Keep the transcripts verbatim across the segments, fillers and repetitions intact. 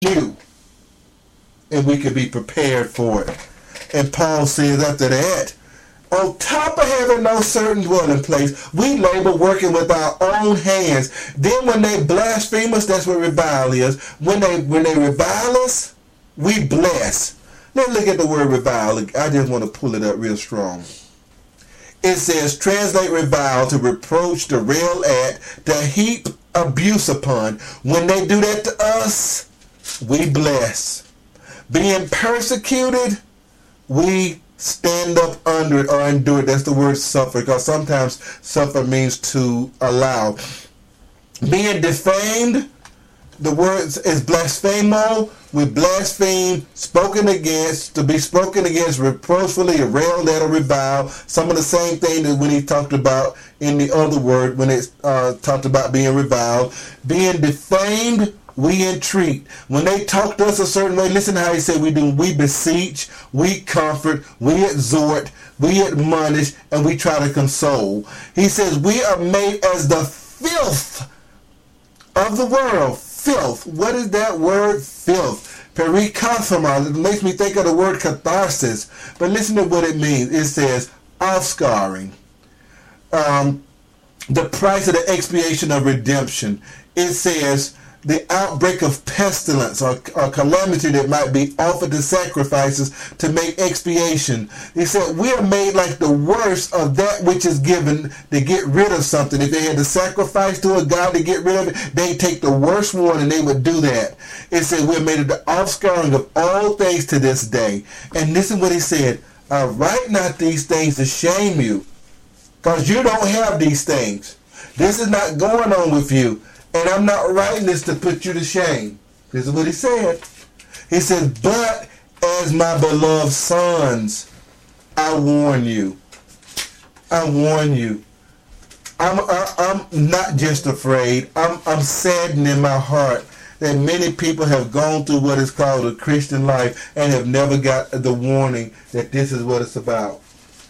new, and we could be prepared for it. And Paul says after that, on top of having no certain dwelling place, we labor working with our own hands. Then when they blaspheme us, that's what revile is. When they when they revile us, we bless. Let's look at the word revile. I just want to pull it up real strong. It says, translate revile, to reproach, to rail at, to heap abuse upon. When they do that to us, we bless. Being persecuted, we stand up under it or endure it. That's the word suffer, because sometimes suffer means to allow. Being defamed, the word is blasphemo. We blaspheme, spoken against, to be spoken against reproachfully, or railed at, or revile. Some of the same thing that when he talked about in the other word, when it uh, talked about being reviled. Being defamed, we entreat. When they talk to us a certain way, listen to how he said we do. We beseech, we comfort, we exhort, we admonish, and we try to console. He says we are made as the filth of the world. Filth. What is that word? Filth. Perikathama. It makes me think of the word catharsis. But listen to what it means. It says offscouring. Um, the price of the expiation of redemption. It says the outbreak of pestilence or, or calamity that might be offered to sacrifices to make expiation. He said we are made like the worst of that which is given to get rid of something. If they had to sacrifice to a god to get rid of it, they'd take the worst one and they would do that. It said we're made of the offscouring of all things to this day. And listen what he said. I write not these things to shame you, because you don't have these things. This is not going on with you. And I'm not writing this to put you to shame. This is what he said. He said, but as my beloved sons, I warn you. I warn you. I'm, I, I'm not just afraid. I'm, I'm saddened in my heart that many people have gone through what is called a Christian life and have never got the warning that this is what it's about.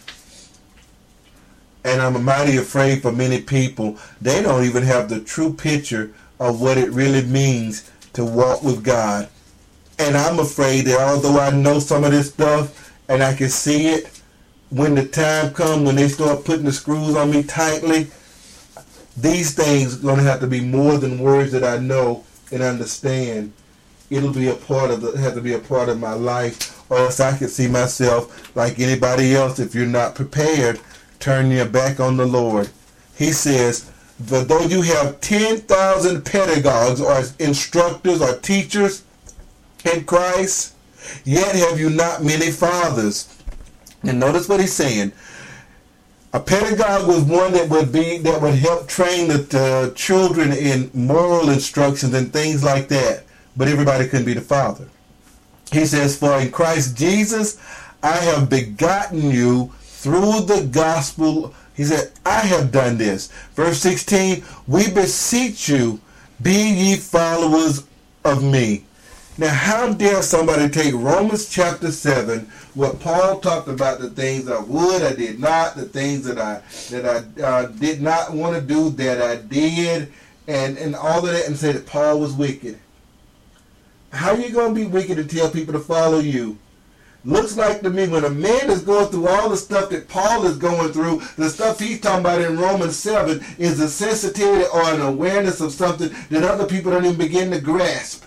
And I'm mighty afraid for many people. They don't even have the true picture of what it really means to walk with God. And I'm afraid that although I know some of this stuff and I can see it, when the time comes, when they start putting the screws on me tightly, these things are going to have to be more than words that I know and understand. It'll be a part of the, have to be a part of my life, or else I can see myself like anybody else. If you're not prepared, turn your back on the Lord. He says, but though you have ten thousand pedagogues or instructors or teachers in Christ, yet have you not many fathers. And notice what he's saying. A pedagogue was one that would be that would help train the uh, children in moral instructions and things like that. But everybody couldn't be the father. He says, for in Christ Jesus I have begotten you through the gospel. He said, I have done this. Verse sixteen, we beseech you, be ye followers of me. Now, how dare somebody take Romans chapter seven, where Paul talked about the things I would, I did not, the things that I that I uh, did not want to do, that I did, and, and all of that, and say that Paul was wicked. How are you going to be wicked to tell people to follow you? Looks like to me when a man is going through all the stuff that Paul is going through, the stuff he's talking about in Romans seven is a sensitivity or an awareness of something that other people don't even begin to grasp.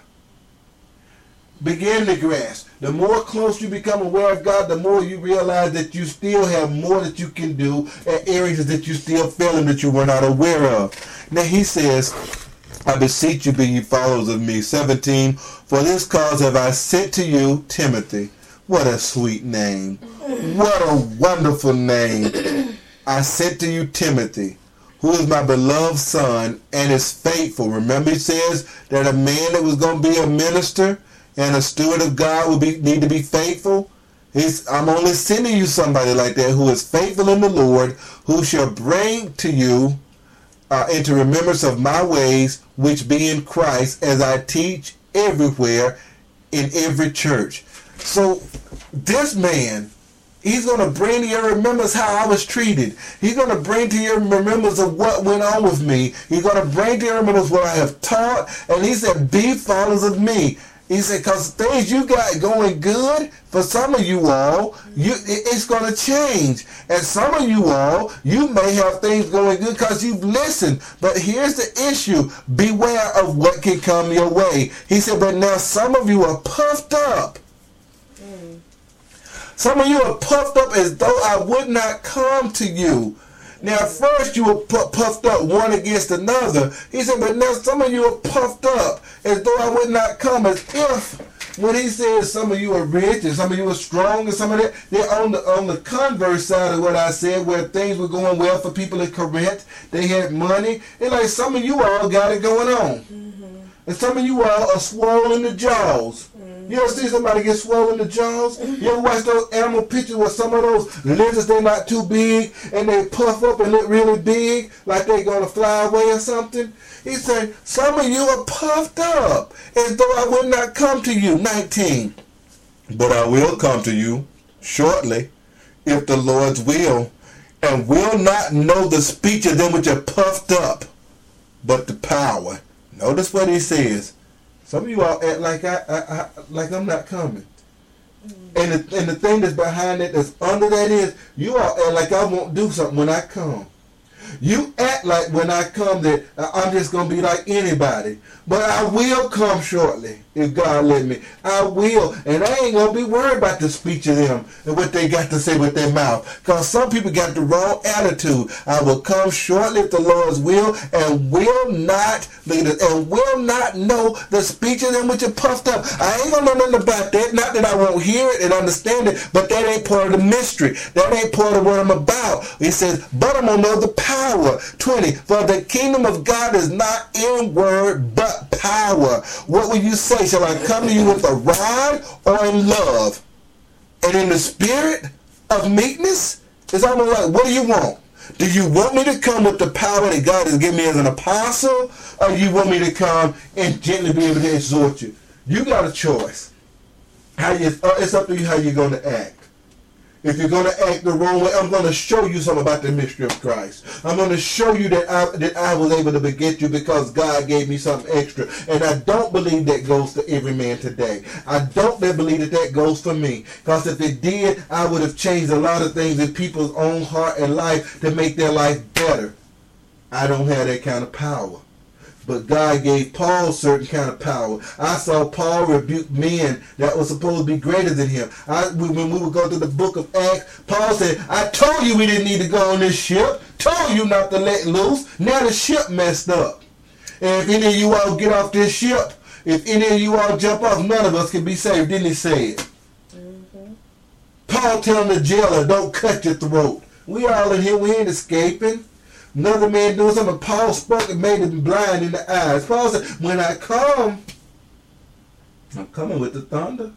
Begin to grasp. The more close you become aware of God, the more you realize that you still have more that you can do and areas that you still feel and that you were not aware of. Now he says, I beseech you, be ye followers of me. seventeen, for this cause have I sent to you Timothy. What a sweet name. What a wonderful name. I sent to you Timothy, who is my beloved son and is faithful. Remember he says that a man that was going to be a minister and a steward of God would be, need to be faithful. He's, I'm only sending you somebody like that who is faithful in the Lord, who shall bring to you uh, into remembrance of my ways, which be in Christ, as I teach everywhere in every church. So this man, he's going to bring to your remembrance how I was treated. He's going to bring to your remembrance of what went on with me. He's going to bring to your remembrance what I have taught. And he said, be followers of me. He said, because things you got going good, for some of you all, you it, it's going to change. And some of you all, you may have things going good because you've listened. But here's the issue. Beware of what can come your way. He said, but now some of you are puffed up. Mm. Some of you are puffed up as though I would not come to you. Now, at first you were puffed up one against another. He said, but now some of you are puffed up as though I would not come, as if when he says some of you are rich and some of you are strong and some of that, they're on the, on the converse side of what I said, where things were going well for people in Corinth. They had money. And like some of you all got it going on. Mm-hmm. And some of you all are swollen in the jaws. Mm-hmm. You ever see somebody get swollen in the jaws? Mm-hmm. You ever watch those animal pictures where some of those lizards, they're not too big and they puff up and look really big like they're going to fly away or something? He said, some of you are puffed up as though I would not come to you. nineteen. But I will come to you shortly, if the Lord's will, and will not know the speech of them which are puffed up, but the power. Notice what he says. Some of you all act like I, I, I like I'm not coming. Mm-hmm. And the, and the thing that's behind it, that's under that is, you all act like I won't do something when I come. You act like when I come that I'm just going to be like anybody. But I will come shortly, if God let me. I will. And I ain't going to be worried about the speech of them and what they got to say with their mouth. Because some people got the wrong attitude. I will come shortly if the Lord's will, and will not and will not know the speech of them which are puffed up. I ain't going to know nothing about that. Not that I won't hear it and understand it, but that ain't part of the mystery. That ain't part of what I'm about. He says, but I'm going to know the power. twenty. For the kingdom of God is not in word, but power. What will you say? Shall I come to you with a rod or in love? And in the spirit of meekness? It's almost like, what do you want? Do you want me to come with the power that God has given me as an apostle? Or do you want me to come and gently be able to exhort you? You got a choice. How you, it's up to you how you're going to act. If you're going to act the wrong way, I'm going to show you something about the mystery of Christ. I'm going to show you that I, that I was able to beget you because God gave me something extra. And I don't believe that goes to every man today. I don't believe that that goes for me. Because if it did, I would have changed a lot of things in people's own heart and life to make their life better. I don't have that kind of power. But God gave Paul certain kind of power. I saw Paul rebuke men that were supposed to be greater than him. I, when we would go to the book of Acts, Paul said, I told you we didn't need to go on this ship. Told you not to let loose. Now the ship messed up. And if any of you all get off this ship, if any of you all jump off, none of us can be saved. Didn't he say it? Mm-hmm. Paul telling the jailer, don't cut your throat. We all in here, we ain't escaping. Another man doing something. Paul spoke and made him blind in the eyes. Paul said, when I come, I'm coming with the thunder.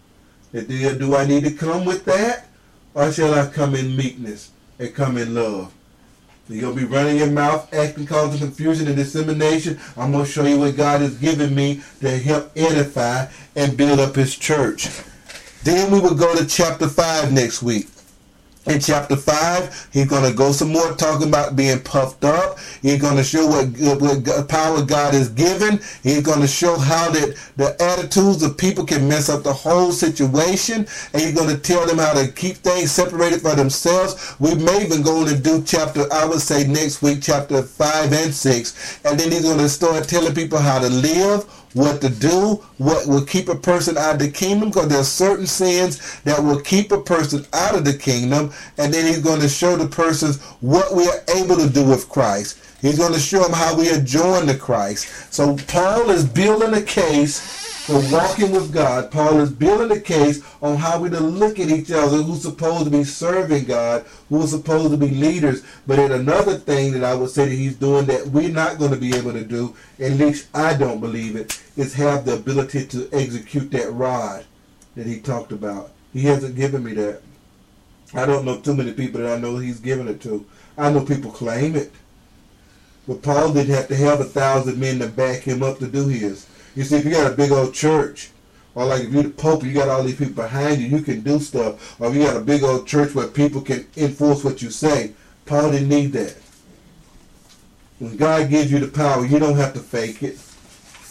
Do I need to come with that? Or shall I come in meekness and come in love? You're going to be running your mouth, acting, causing confusion and dissemination. I'm going to show you what God has given me to help edify and build up his church. Then we will go to chapter five next week. In chapter five, he's going to go some more talking about being puffed up. He's going to show what, what power God has given. He's going to show how that the attitudes of people can mess up the whole situation. And he's going to tell them how to keep things separated for themselves. We may even go in and do chapter, I would say next week, chapter five and six. And then he's going to start telling people how to live, what to do, what will keep a person out of the kingdom, because there are certain sins that will keep a person out of the kingdom. And then he's going to show the persons what we are able to do with Christ. He's going to show them how we are joined to Christ. So Paul is building a case for walking with God. Paul is building a case on how we to look at each other, who's supposed to be serving God, who's supposed to be leaders. But then another thing that I would say that he's doing that we're not going to be able to do, at least I don't believe it, is have the ability to execute that rod that he talked about. He hasn't given me that. I don't know too many people that I know he's given it to. I know people claim it. But Paul didn't have to have a thousand men to back him up to do his. You see, if you got a big old church, or like if you're the Pope, you got all these people behind you, you can do stuff. Or if you got a big old church where people can enforce what you say, Paul didn't need that. When God gives you the power, you don't have to fake it.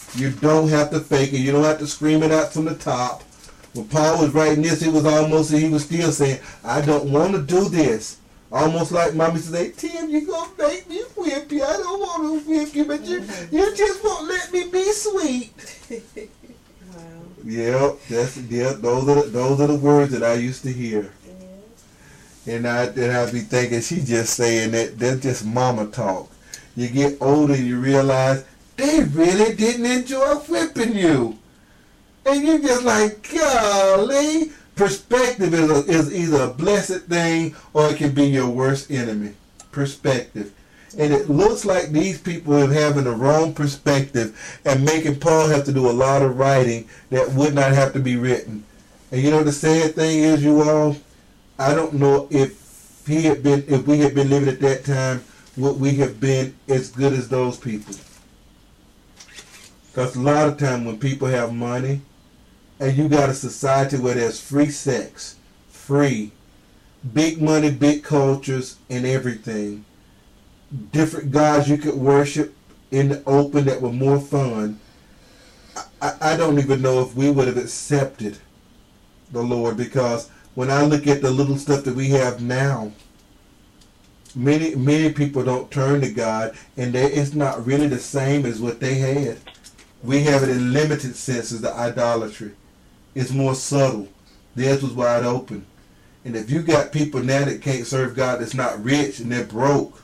You don't have to fake it. You don't have to scream it out from the top. When Paul was writing this, he was almost, he was still saying, I don't want to do this. Almost like Mommy said, Tim, you're going to make me whip you. I don't want to whip you, but you, you just won't let me be sweet. Wow. Yep, that's, yep, those are, the, those are the words that I used to hear. Yeah. And, I, and I'd be thinking, she just saying that, that's just mama talk. You get older and you realize, they really didn't enjoy whipping you. And you're just like, golly. Perspective is, a, is either a blessed thing or it can be your worst enemy. Perspective. And it looks like these people are having the wrong perspective and making Paul have to do a lot of writing that would not have to be written. And you know the sad thing is, you all, I don't know if he had been, if we had been living at that time, would we have been as good as those people? Because a lot of time when people have money, and you got a society where there's free sex, free, big money, big cultures, and everything. Different gods you could worship in the open that were more fun. I, I don't even know if we would have accepted the Lord, because when I look at the little stuff that we have now, many many people don't turn to God, and they, it's not really the same as what they had. We have it in limited senses, the idolatry. It's more subtle. Theirs was wide open. And if you got people now that can't serve God, that's not rich and they're broke,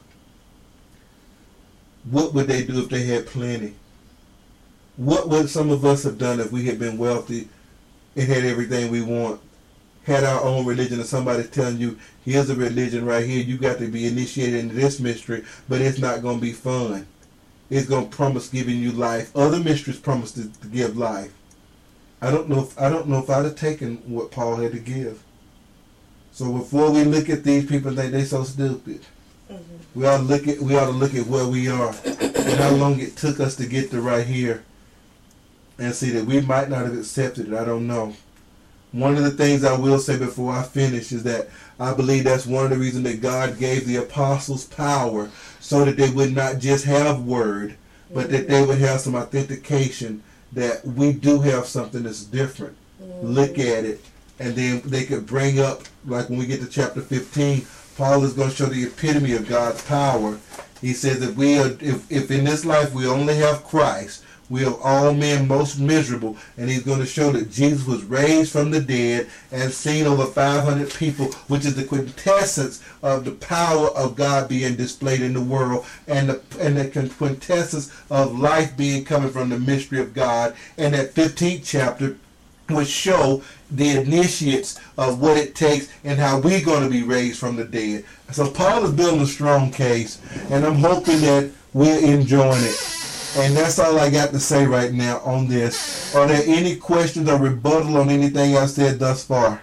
what would they do if they had plenty? What would some of us have done if we had been wealthy and had everything we want? Had our own religion, and somebody telling you, here's a religion right here, you got to be initiated into this mystery, but it's not going to be fun. It's going to promise giving you life. Other mysteries promise to, to give life. I don't know if I don't know if I'd have taken what Paul had to give. So before we look at these people and think they're so stupid, mm-hmm. we ought to look at we ought to look at where we are and how long it took us to get to right here, and see that we might not have accepted it. I don't know. One of the things I will say before I finish is that I believe that's one of the reasons that God gave the apostles power, so that they would not just have word, but that they would have some authentication that we do have something that's different. Mm-hmm. Look at it, and then they could bring up, like when we get to chapter fifteen, Paul is going to show the epitome of God's power. He says if we are, if, if in this life we only have Christ, we are all men most miserable. And he's going to show that Jesus was raised from the dead and seen over five hundred people, which is the quintessence of the power of God being displayed in the world, and the and the quintessence of life being coming from the mystery of God. And that fifteenth chapter would show the initiates of what it takes and how we're going to be raised from the dead. So Paul is building a strong case, and I'm hoping that we're enjoying it. And that's all I got to say right now on this. Are there any questions or rebuttal on anything I've said thus far?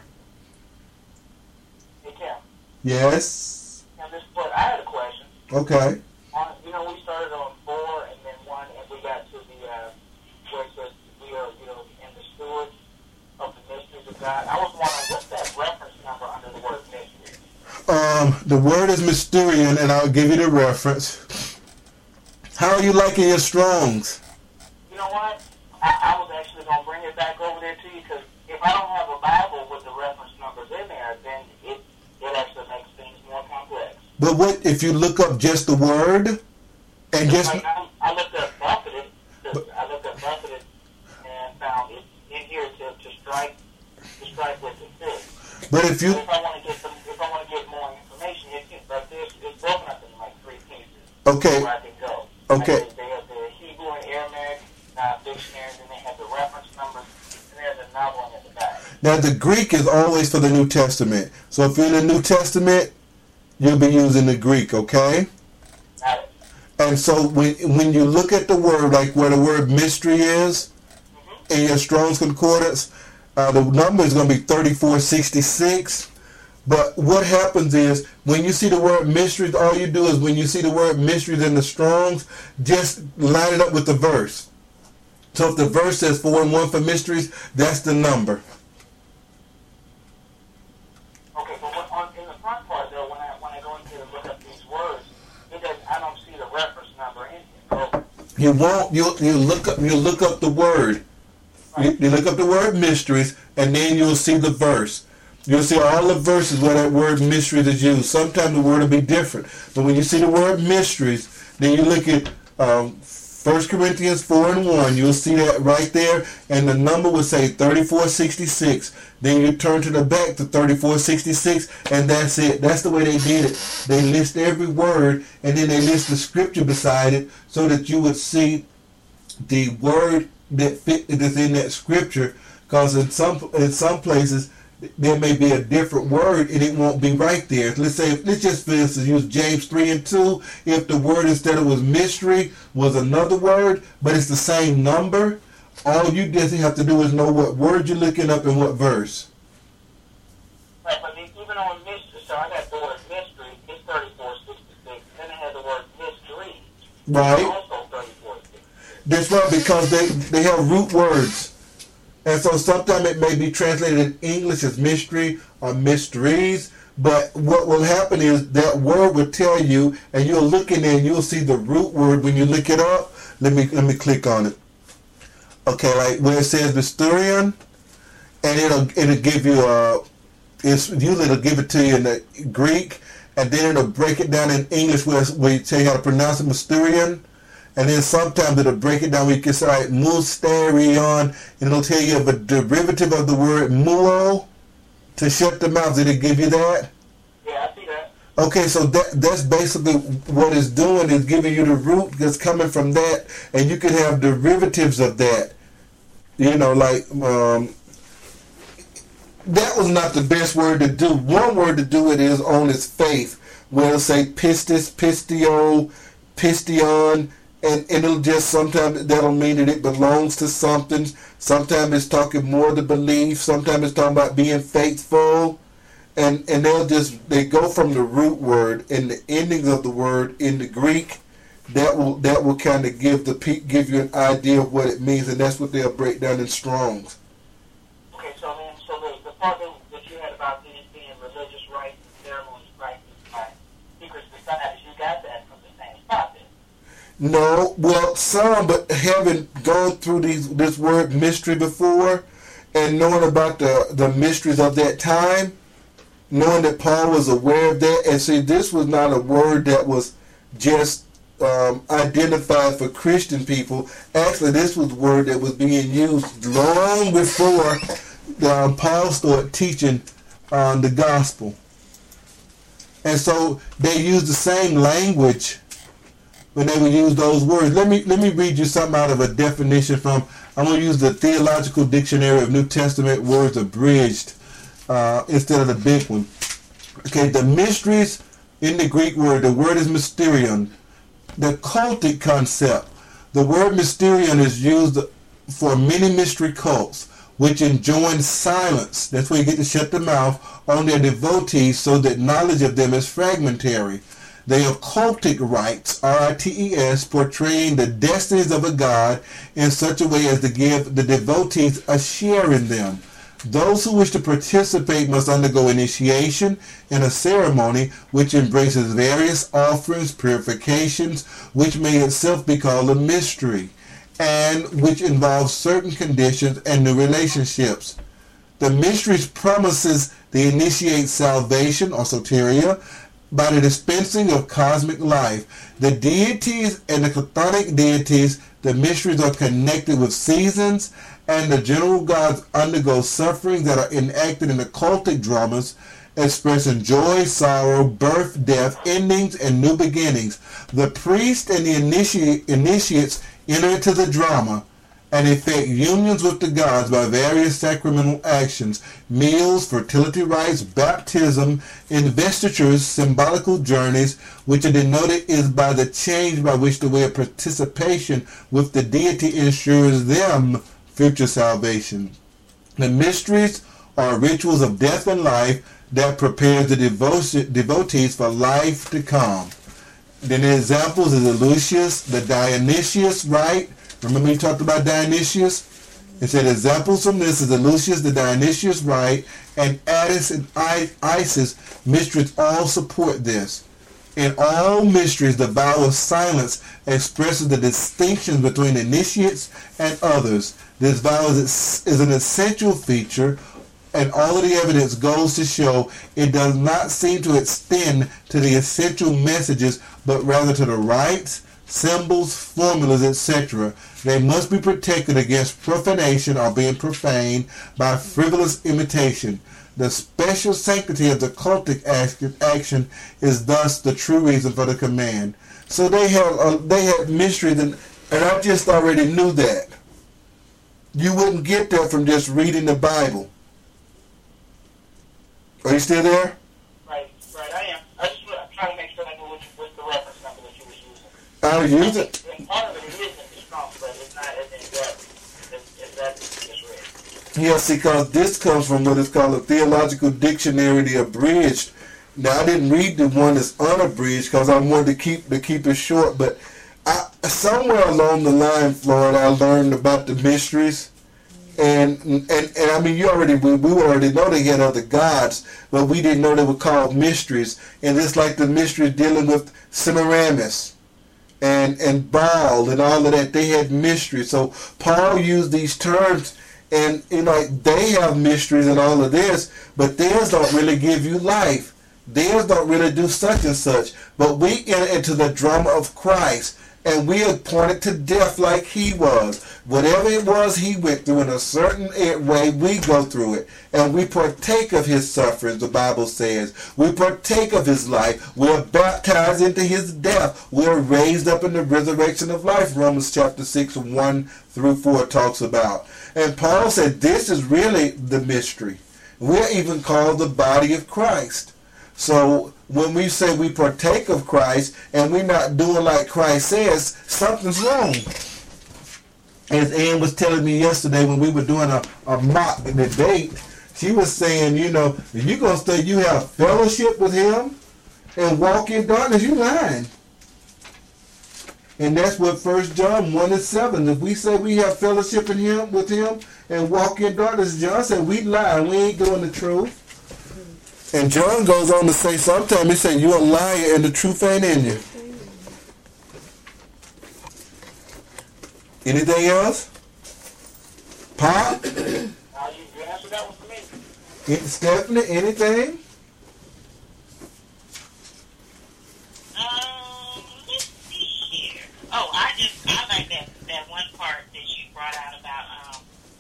Hey, Tim. Yes? Now, this, but I had a question. Okay. On, you know, we started on four and then one, and we got to the, uh, where it says we are, you know, in the stewards of the mysteries of God. I was wondering, what's that reference number under the word mystery? Um, the word is Mysterion, and I'll give you the reference. How are you liking your Strongs? You know what? I, I was actually going to bring it back over there to you, because if I don't have a Bible with the reference numbers in there, then it, it actually makes things more complex. But what if you look up just the word and just... Like I, I looked up buffeted, I looked up buffeted and found it in here to, to strike to strike with the fist. But if you... But if I want to get some, if I want to get more information, it's, like this, it's broken up in like three pieces. Okay. Where I can go. Okay. Like they have the Hebrew and Aramaic uh, dictionaries, and they have the reference numbers, and there's another one in the back. Now, the Greek is always for the New Testament. So if you're in the New Testament, you'll be using the Greek, okay? Got it. And so when when you look at the word, like where the word mystery is, mm-hmm. in your Strong's Concordance, uh, the number is going to be thirty-four sixty-six. But what happens is, when you see the word mysteries, all you do is when you see the word mysteries in the Strong's, just line it up with the verse. So if the verse says four and one for mysteries, that's the number. Okay, but when, on, in the front part, though, when I when I go into to look up these words, it does, I don't see the reference number in here. So You won't. You you look up. You look up the word. You, you look up the word mysteries, and then you'll see the verse. You'll see all the verses where that word mysteries is used. Sometimes the word will be different, but when you see the word mysteries, then you look at um, First Corinthians four and one. You'll see that right there, and the number will say thirty-four sixty-six. Then you turn to the back to thirty-four sixty-six, and that's it. That's the way they did it. They list every word, and then they list the scripture beside it, so that you would see the word that fit that's in that scripture. Because in some in some places there may be a different word and it won't be right there. Let's say, let's just for instance use James three and two. If the word instead of was mystery was another word, but it's the same number, all you just have to do is know what word you're looking up and what verse. Right, but even on mystery, so I got the word mystery, it's thirty-four sixty-six. Then I had the word mystery, Right. also thirty-four sixty-six. That's right, because they, they have root words. And so sometimes it may be translated in English as mystery or mysteries, but what will happen is that word will tell you, and you'll look in there and you'll see the root word when you look it up. Let me let me click on it. Okay, like where it says Mysterion, and it'll it'll give you a it's usually it'll give it to you in the Greek, and then it'll break it down in English where, where you tell you how to pronounce it, Mysterion. And then sometimes it'll break it down where you can say like Mysterion, and it'll tell you of a derivative of the word muo to shut the mouth. Did it give you that? Yeah, I see that. Okay, so that that's basically what it's doing, is giving you the root that's coming from that, and you can have derivatives of that. You know, like um, that was not the best word to do. One word to do it is on its faith, where it'll say pistis, pistio, pistion. And, and it'll just sometimes that'll mean that it belongs to something. Sometimes it's talking more to belief. Sometimes it's talking about being faithful. And and they'll just they go from the root word and the endings of the word in the Greek. That will that will kind of give the give you an idea of what it means, and that's what they'll break down in Strong's. Okay, so then so the, the part that, that you had about these being religious rites and ceremonies practiced by secret societies, you got that from the same spot then. No, well, some, but having gone through these this word mystery before, and knowing about the, the mysteries of that time, knowing that Paul was aware of that, and see, this was not a word that was just um, identified for Christian people. Actually, this was a word that was being used long before um, Paul started teaching um, the gospel. And so they used the same language when they would use those words. Let me let me read you something out of a definition from, I'm going to use the Theological Dictionary of New Testament Words Abridged uh, instead of the big one. Okay, the mysteries in the Greek word, the word is mysterion. The cultic concept, the word mysterion is used for many mystery cults, which enjoin silence, that's where you get to shut the mouth, on their devotees so that knowledge of them is fragmentary. They have cultic rites, R I T E S, portraying the destinies of a god in such a way as to give the devotees a share in them. Those who wish to participate must undergo initiation in a ceremony which embraces various offerings, purifications, which may itself be called a mystery, and which involves certain conditions and new relationships. The mysteries promises the initiate salvation, or soteria, by the dispensing of cosmic life. The deities and the chthonic deities, the mysteries are connected with seasons, and the general gods undergo sufferings that are enacted in the cultic dramas, expressing joy, sorrow, birth, death, endings, and new beginnings. The priest and the initiate, initiates enter into the drama and effect unions with the gods by various sacramental actions, meals, fertility rites, baptism, investitures, symbolical journeys, which are denoted is by the change by which the way of participation with the deity ensures them future salvation. The mysteries are rituals of death and life that prepare the devotion, devotees for life to come. Then the examples is the Lucius, the Dionysius rite. Remember we talked about Dionysius? It said examples from this is the Lucius, the Dionysius rite, and Attis and I- Isis mysteries all support this. In all mysteries, the vow of silence expresses the distinction between initiates and others. This vow is, is an essential feature, and all of the evidence goes to show it does not seem to extend to the essential messages, but rather to the rites, symbols, formulas, et cetera. They must be protected against profanation or being profaned by frivolous imitation. The special sanctity of the cultic action is thus the true reason for the command. So they had uh, they had mysteries, and, and I just already knew that. You wouldn't get that from just reading the Bible. Are you still there? Right, right, I am. I just, I'm trying to make sure I know which, what's the reference number that you were using. I was using. And part of it, it is in the Strong's, but it's not as in-depth as, as that you just read. Yeah, see, because this comes from what is called a Theological Dictionary, the abridged. Now, I didn't read the one that's unabridged because I wanted to keep to keep it short, but I, somewhere along the line, Florida, I learned about the mysteries. And, and and I mean, you already we, we already know they had other gods, but we didn't know they were called mysteries. And it's like the mysteries dealing with Semiramis and and Baal and all of that. They had mysteries. So Paul used these terms, and you know, like they have mysteries and all of this, but theirs don't really give you life. Theirs don't really do such and such. But we enter into the drama of Christ, and we are pointed to death like he was. Whatever it was he went through in a certain way, we go through it. And we partake of his sufferings, the Bible says. We partake of his life. We're baptized into his death. We're raised up in the resurrection of life. Romans chapter six, one through four talks about. And Paul said this is really the mystery. We're even called the body of Christ. So when we say we partake of Christ and we're not doing like Christ says, something's wrong. As Ann was telling me yesterday when we were doing a, a mock debate, she was saying, you know, if you're going to say you have fellowship with him and walk in darkness, you're lying. And that's what First John one and seven. If we say we have fellowship in him with him and walk in darkness, John said we lie. We ain't doing the truth. And John goes on to say sometimes, he said, you're a liar and the truth ain't in you. Anything else? Pop? Uh, you, you answered that one for me. Stephanie, anything? Um, let's see here. Oh, I just, I like that, that one part that you brought out about um,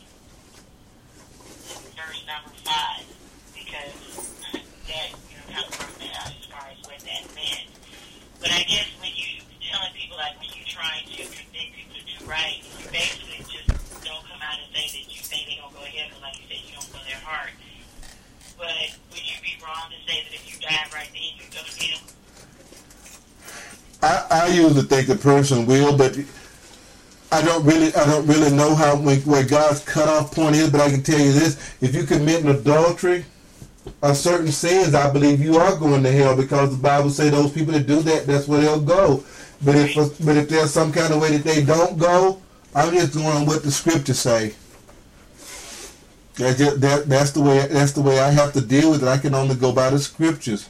verse number five, because that, you know, kind of broke that out as far as what that meant. But I guess when you telling people, like when you're trying to convince people to do right, you basically just don't come out and say that you think they're going to go ahead, and like you said, you don't know their heart. But would you be wrong to say that if you died right then, you'd go to hell? I, I usually think the person will, but I don't really I don't really know how where God's cutoff point is, but I can tell you this, if you commit an adultery, a certain sins, I believe you are going to hell, because the Bible says those people that do that, that's where they'll go. But if but if there's some kind of way that they don't go, I'm just going on what the scriptures say. That just, that that's the way that's the way I have to deal with it. I can only go by the scriptures.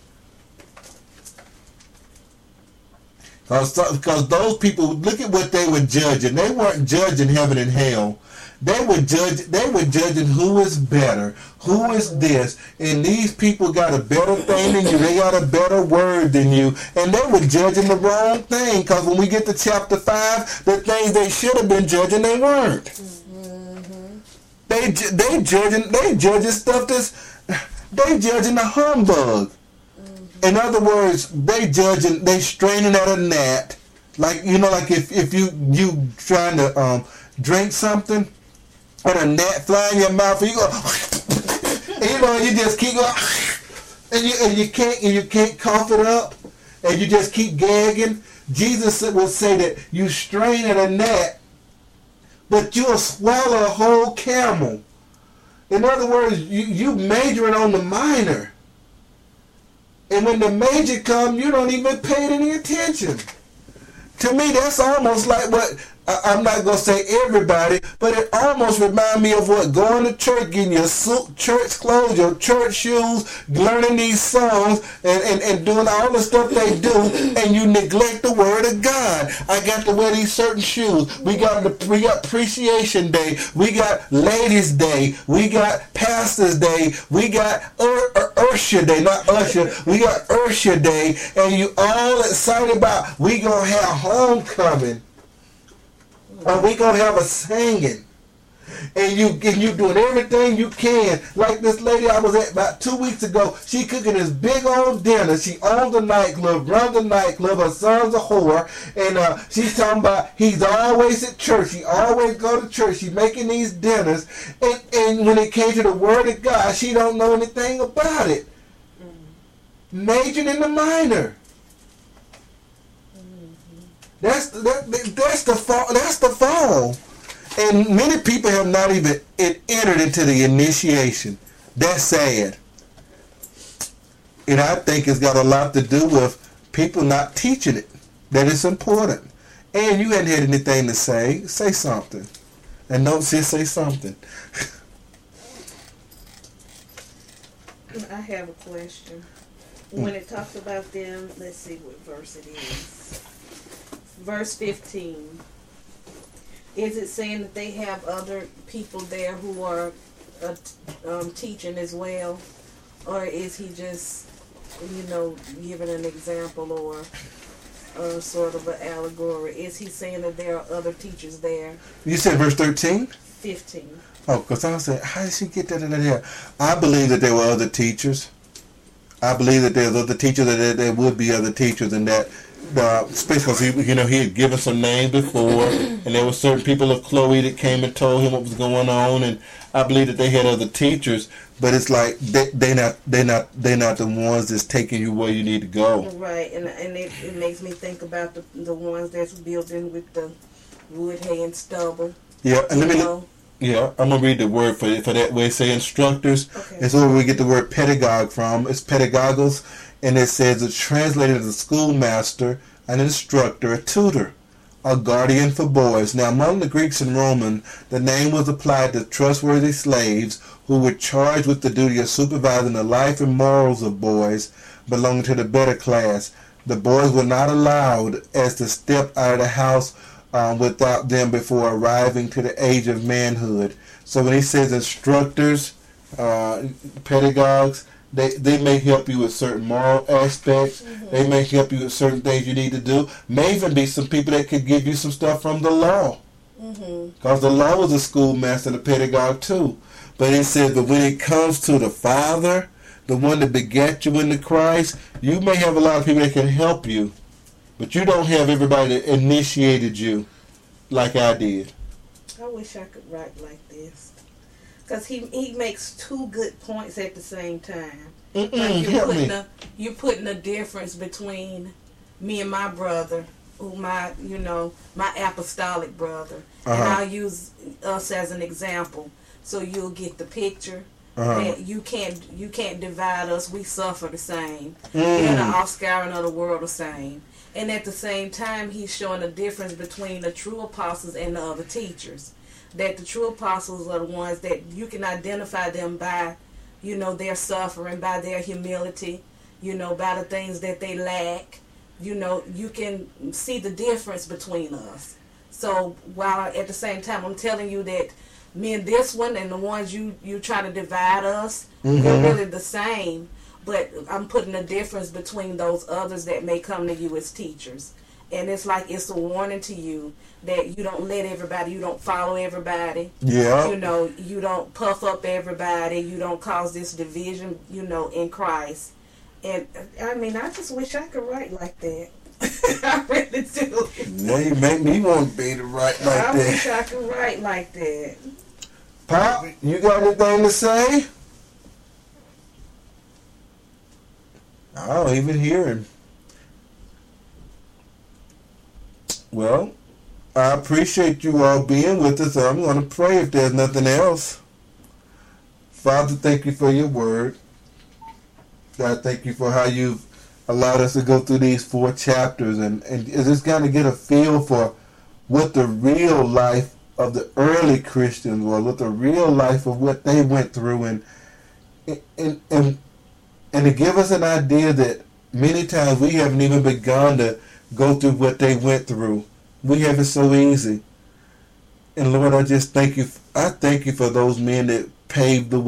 Because those people, look at what they were judging. They weren't judging heaven and hell. They were judge. They were judging who is better, who is this, and these people got a better thing than you. They got a better word than you, and they were judging the wrong thing. Because when we get to chapter five, the things they should have been judging, they weren't. Mm-hmm. They they judging they judging stuff that's they judging the humbug. Mm-hmm. In other words, they judging they straining at a gnat, like you know, like if if you you trying to um drink something. And a gnat fly in your mouth, and you go, and you know, you just keep going, and you and you can't and you can't cough it up, and you just keep gagging. Jesus will say that you strain at a gnat, but you'll swallow a whole camel. In other words, you you majoring on the minor, and when the major comes, you don't even pay any attention. To me, that's almost like what I, I'm not going to say everybody, but it almost reminds me of what? Going to church, getting your suit, church clothes, your church shoes, learning these songs, and, and, and doing all the stuff they do, and you neglect the word of God. I got to wear these certain shoes. We got the we got Appreciation Day. We got Ladies Day. We got Pastors Day. We got Ur- Ur- Ursha Day, not Usher. We got Ursha Day, and you all excited about we gonna have homecoming, or we gonna have a singing, and you and you doing everything you can. Like this lady I was at about two weeks ago, she cooking this big old dinner. She owns a nightclub, runs a nightclub. Her son's a whore, and uh, she's talking about he's always at church. He always go to church. She's making these dinners, and and when it came to the word of God, she don't know anything about it. Mm-hmm. Majoring in the minor. Mm-hmm. That's that, that's the fall. That's the fall. And many people have not even entered into the initiation. That's sad. And I think it's got a lot to do with people not teaching it, that it's important. And you hadn't had anything to say, say something. And don't just say something. I have a question. When it talks about them, let's see what verse it is. Verse fifteen. Is it saying that they have other people there who are uh, um, teaching as well? Or is he just, you know, giving an example or uh, sort of an allegory? Is he saying that there are other teachers there? You said verse thirteen? fifteen. Oh, because I was saying, how did she get that in there? I believe that there were other teachers. I believe that there's other teachers, that there, there would be other teachers, and that Uh, because he, you know, he had given some names before, and there were certain people of Chloe that came and told him what was going on, and I believe that they had other teachers. But it's like they they not they not they not the ones that's taking you where you need to go. Right, and and it, it makes me think about the the ones that's building with the wood, hay, and stubble. Yeah, and let me. know? Yeah, I'm gonna read the word for for that way. Say instructors. Okay. It's where we get the word pedagogue from. It's pedagogos. And it says it's translated as a schoolmaster, an instructor, a tutor, a guardian for boys. Now, among the Greeks and Romans, the name was applied to trustworthy slaves who were charged with the duty of supervising the life and morals of boys belonging to the better class. The boys were not allowed as to step out of the house um, without them before arriving to the age of manhood. So when he says instructors, uh, pedagogues, They they may help you with certain moral aspects. Mm-hmm. They may help you with certain things you need to do. May even be some people that could give you some stuff from the law. Because mm-hmm. the law is a schoolmaster and a pedagogue too. But it says that when it comes to the Father, the one that begat you into Christ, you may have a lot of people that can help you. But you don't have everybody that initiated you like I did. I wish I could write like this. Because he, he makes two good points at the same time. Mm-mm, like you're, help putting me. a, you're putting a difference between me and my brother, who my, you know, my apostolic brother. Uh-huh. And I'll use us as an example. So you'll get the picture. Uh-huh. That you can't you can't divide us. We suffer the same. Mm. We're the offscouring of the world the same. And at the same time, he's showing a difference between the true apostles and the other teachers. That the true apostles are the ones that you can identify them by, you know, their suffering, by their humility, you know, by the things that they lack. You know, you can see the difference between us. So while at the same time I'm telling you that me and this one and the ones you, you try to divide us, mm-hmm. they're really the same. But I'm putting a difference between those others that may come to you as teachers. And it's like it's a warning to you that you don't let everybody, you don't follow everybody. Yeah. You know, you don't puff up everybody. You don't cause this division, you know, in Christ. And, I mean, I just wish I could write like that. I really do. Now you make me want to be to write like I that. I wish I could write like that. Pop, you got anything to say? I don't even hear him. Well, I appreciate you all being with us. I'm going to pray if there's nothing else. Father, thank you for your word. God, thank you for how you've allowed us to go through these four chapters and, and just kind of get a feel for what the real life of the early Christians was, what the real life of what they went through, and and and and to give us an idea that many times we haven't even begun to go through what they went through. We have it so easy. And Lord, I just thank you. I thank you for those men that paved the way.